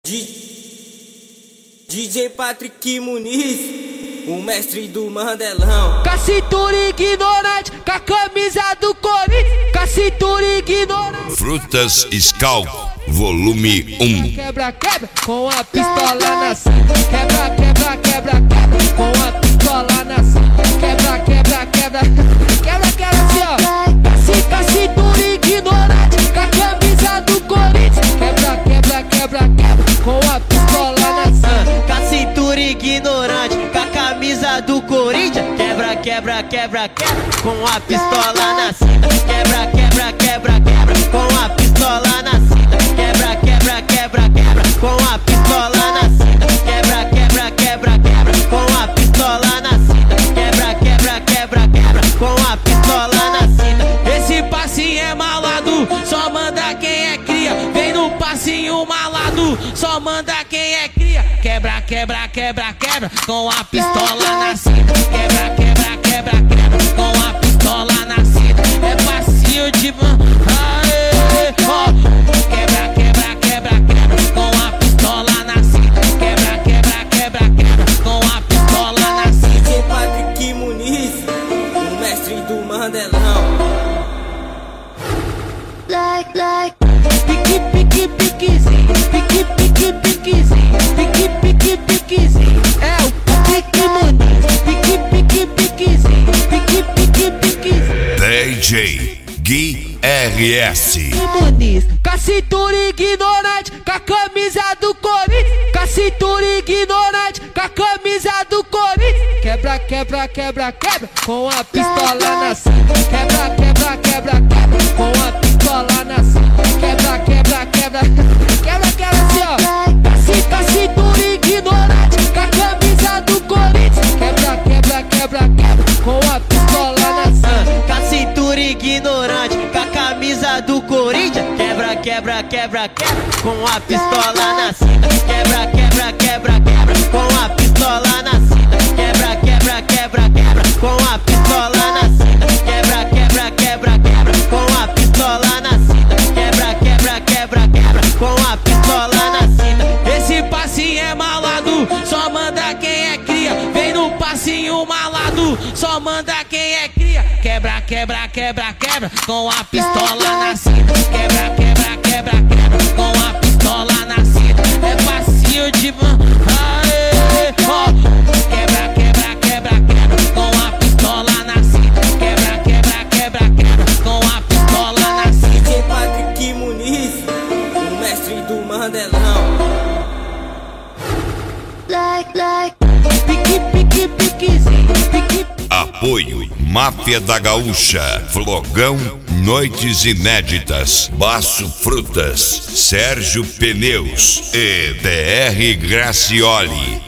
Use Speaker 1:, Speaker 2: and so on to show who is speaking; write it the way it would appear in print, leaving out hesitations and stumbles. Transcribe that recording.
Speaker 1: DJ Patrick Muniz, o mestre do Mandelão.
Speaker 2: Com a cintura ignorante, com a camisa do Corinthians, com a cintura ignorante.
Speaker 3: Frutas Scout, volume 1.
Speaker 2: Quebra, quebra, com a pistola na cinta. Quebra, quebra, quebra, quebra, com a pistola na cinta. Quebra, quebra, quebra, quebra, quebra assim ó. Com a cintura ignorante, com a camisa do Corinthians. Quebra, quebra, quebra, quebra, com a pistola na cinta.
Speaker 4: Com a cintura ignorante, com a camisa do Corinthians. Quebra, quebra, quebra, quebra, com a pistola na cinta. Quebra, quebra, quebra, quebra, com a pistola na cinta. Quebra, quebra, quebra, quebra, com a pistola na cinta. Quebra, quebra, quebra, quebra, com a pistola na cinta. Quebra, quebra, quebra, quebra, com a pistola na cinta.
Speaker 2: Esse passinho é malado, só manda quem é cria. Vem no passinho malado, só manda quem é cria. Quebra, quebra, quebra, quebra, com a pistola na cinta. Quebra, quebra, quebra, quebra, com a pistola na cinta. É passinho de aê, ó. Quebra, quebra, quebra, quebra, com a pistola na cinta. Quebra, quebra, quebra, quebra, com a pistola na cinta.
Speaker 1: DJ Patrick Muniz, o mestre do Mandelão.
Speaker 2: Pique, pique, piquezinho, pique, pique, piquezinho, pique, pique, piquezinho. É o Patrick Muniz, pique, pique, piquezinho, pique, pique, piquezinho.
Speaker 3: DJ Gui RS.
Speaker 2: Muniz, com a cintura ignorante, com a camisa do Corinthians. Com a cintura ignorante, com a camisa do Corinthians. Quebra, quebra, quebra, quebra, com a pistola na cinta. Quebra, quebra, quebra, quebra, com a pistola na cinta. Quebra, quebra, quebra, quebra, quebra assim ó. Com a cintura ignorante, com a camisa do Corinthians. Quebra, quebra, quebra, quebra, com a pistola na cinta.
Speaker 4: Com a cintura ignorante, com a camisa do Corinthians. Quebra, quebra, quebra, quebra, com a pistola na cinta. Quebra, quebra, quebra, quebra, com a pistola na cinta. Quebra, quebra, quebra, quebra, com a pistola na cinta. Quebra, quebra, quebra, quebra, com a pistola na cinta. Quebra, quebra, quebra, quebra, com a pistola na cinta.
Speaker 2: Esse passinho é malado, só manda quem é cria. Vem no passinho malado, só manda quem é cria. Quebra, quebra, quebra, quebra, com a pistola na cinta. Quebra, quebra, quebra, quebra, com a pistola na cinta. É passinho de aê, ó. Quebra, quebra, quebra, quebra, com a pistola na cinta. Quebra, quebra, quebra, quebra, com a pistola na cinta.
Speaker 1: DJ Patrick Muniz, o mestre do Mandelão.
Speaker 2: Pique, pique, piquezinho, pique.
Speaker 3: Apoio Máfia da Gaúcha, Flogão, Noites Inéditas, Baço Frutas, Sérgio Pneus e DR Gracioli.